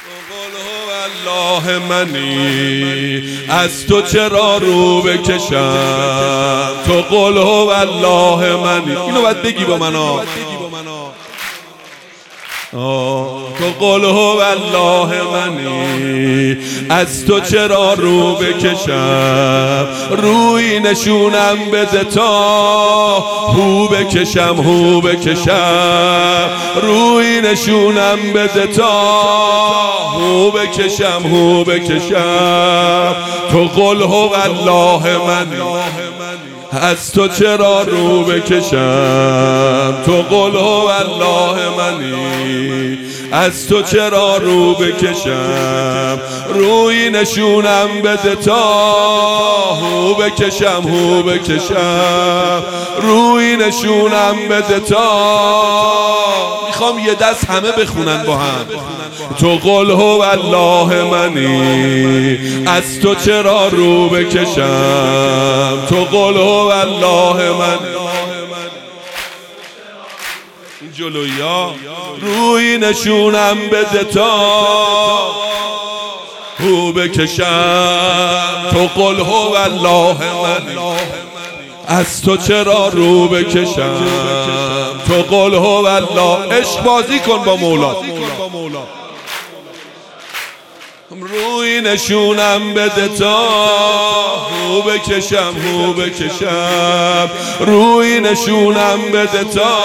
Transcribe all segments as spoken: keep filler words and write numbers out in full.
الله منی از تو چرا رو بکشم، تو قل هو الله منی. اینو باید بگی با من ها. تو قل هو الله منی از تو چرا رو بکشم، روی نشونم بده تا هو بکشم هو بکشم، روی نشونم بده تا هو بکشم هو بکشم. تو قل هو الله منی از تو چرا رو بکشم، تو قل هو الله منی از تو چرا رو بکشم، روی نشونم بده تا هو بکشم هو بکشم، روی نشونم بده تا. میخوام یه دست همه بخونن با هم. تو قل هو الله منی از تو چرا رو بکشم، تو قل هو الله منی جلویا، روی نشونم بده تا هو بکشم. تو قل هو الله منی از تو چرا رو بکشم، تو قل هو الله. عشق بازی کن با مولا. روی نشونم بده تا هو بکشم هو بکشم، روی نشونم بده تا.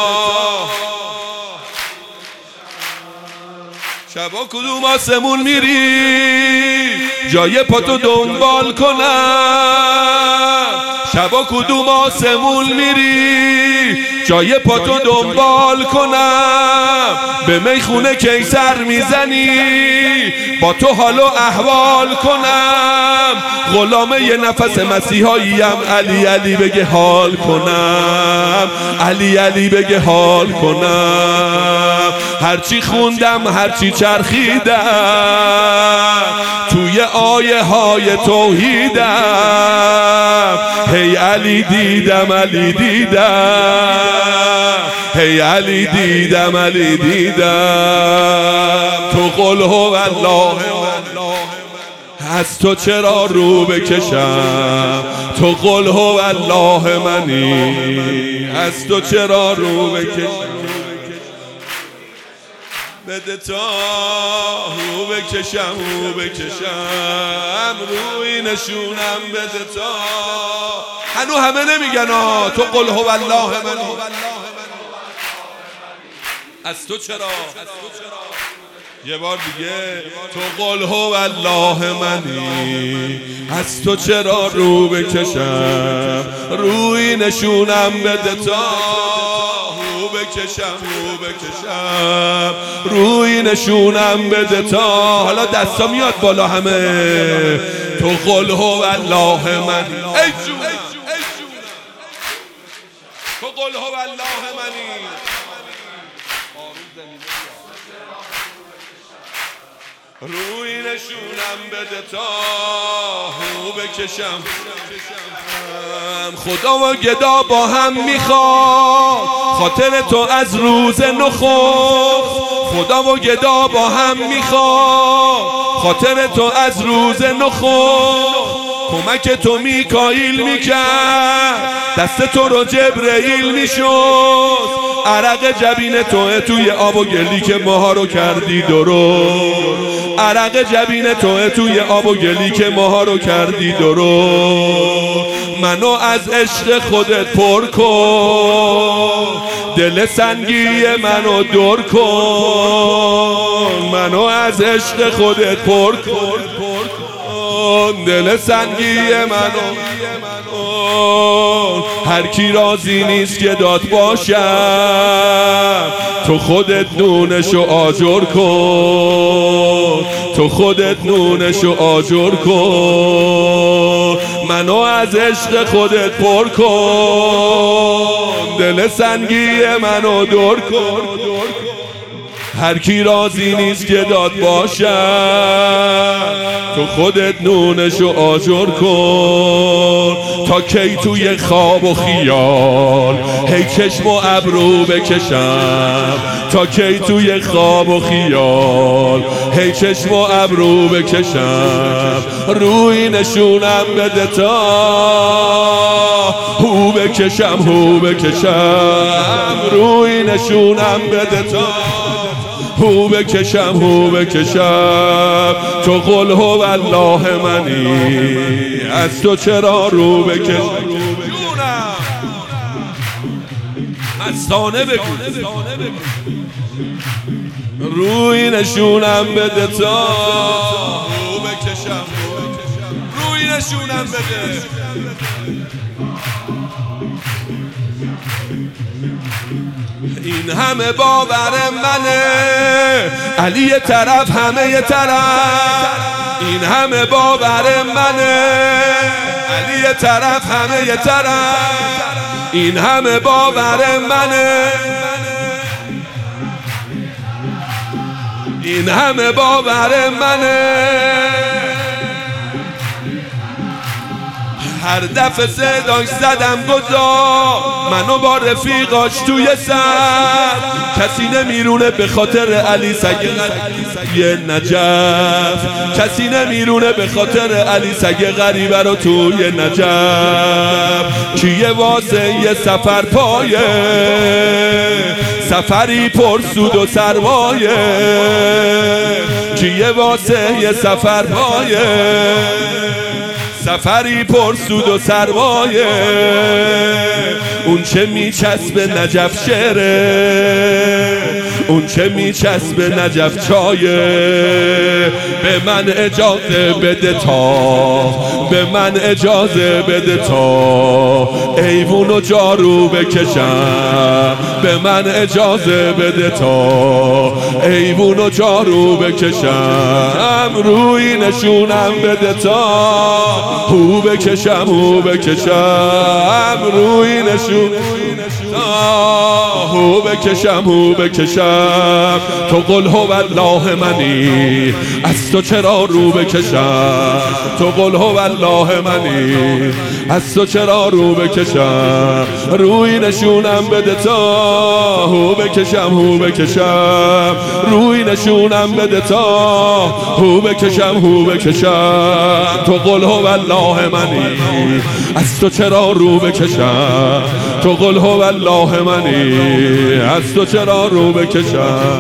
شبا کدوم آسمون میری جای پاتو دنبال کنم، شبا کدوم آسمون میری جای پاتو دنبال کنم، به میخونه کی سر میزنی با تو حال و احوال کنم، غلام یه نفس مسیحاییم علی علی بگه حال کنم، علی علی بگه حال کنم. هرچی خوندم هرچی چرخیدم توی آیه های توحیدم، هی علی دیدم علی دیدم، هی علی دیدم علی دیدم. تو قل هو الله از تو چرا رو بکشم، تو قل هو الله منی از تو چرا رو بکشم، بده تا هو بکشم هو بکشم، روی نشونم بده تا. هنو همه نمیگن آه تو قل هو الله منی از تو چرا. یه بار دیگه تو قل هو الله منی از تو چرا رو بکشم، روی نشونم بده تا هو بکشم هو بکشم، روی نشونم بده تا. حالا دستا میاد بالا همه. تو قل هو الله منی ای جون، تو قل هو الله منی روی نشونم بده تا هو بکشم. خدا و گدا با هم میخواد خاطر تو از روز نخست، خدا و گدا با هم میخواد خاطر تو از روز نخست، کمک تو میکائیل میکرد دست تو رو جبرئیل میشد، عرق جبین توه توی آب و گلی که ماها رو کردی درست، عرق جبین توه توی آب و گلی که ماها رو کردی درست. منو از عشق خودت پر کن، دل سنگی منو دور کن، منو از عشق خودت پر کن، دل سنگی منو. هر کی راضی نیست که داد باشم، تو خودت نونشو آجر کن، تو خودت نونشو آجر کن، منو از عشق خودت پر کن، دل سنگی منو دور کن. هر کی راضی نیست که داد باشد تو خودت نونشو آجر کن تا کی توی خواب و خیال هی چشم و ابرو بکشم تا کی توی خواب و خیال هی چشم و ابرو بکشم روی نشونم بده تا هو بکشم هو بکشم روی نشونم بده تا هو بکشم هو بکشم تو قل هو الله منی از تو چرا رو بکشم مستانه بگو روی نشونم بده تا هو بکشم روی نشونم بده این همه باور منه علی یه طرف همه یه طرف این همه باور منه علی یه طرف همه یه طرف این همه باور منه این همه باور منه هر دفعه صداش زدم گذار منو با رفیقاش توی سر کسی نمیرونه به خاطر علی سگه یه نجف کسی نمیرونه به خاطر علی سگه غریبه رو توی نجف کیه واسه یه سفر پایه سفری پر سود و سرمایه کیه واسه یه سفر پایه سفری پر سود و سرمایه اون چه میچسبه نجف شعره اون چه میچسبه نجف چایه به من اجازه بده تا به من اجازه بده تا ایوون و جارو بکشم به من اجازه بده تا ایوون و جارو بکشم روی نشونم بده تا هو بکشم هو بکشم روی نشون هو بکشم هو بکشم تو قل هو الله منی از تو چرا رو بکشم تو قل هو الله منی از تو چرا رو بکشم روی نشونم بده تا هو بکشم هو بکشم روی نشونم بده تا هو بکشم هو بکشم تو قل هو الله منی از تو چرا رو بکشم تو قل هو الله منی از تو چرا رو بکشم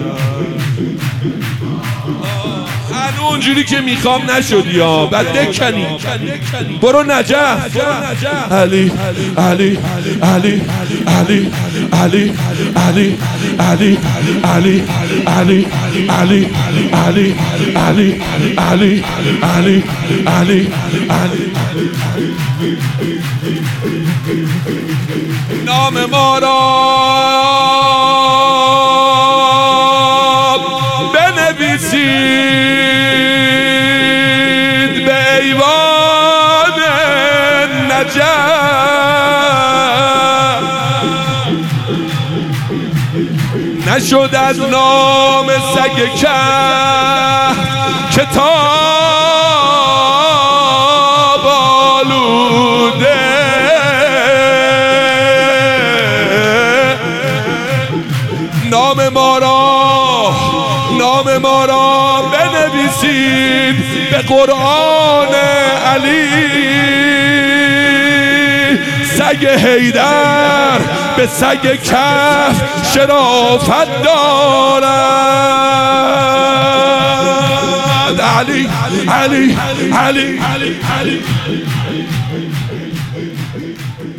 اونجوری که میخوام نشدی یا بعد دکنی برو نجف علی علی علی علی علی علی علی علی علی علی علی علی علی علی علی علی نام ما را بنویسید به ایوان نجف نشد از نام سگ کهف کتاب آلوده نام ما را نام ما را بنویسید به قرآن علی سگ حیدر به سگ کهف شرافت دارد علی علی علی علی علی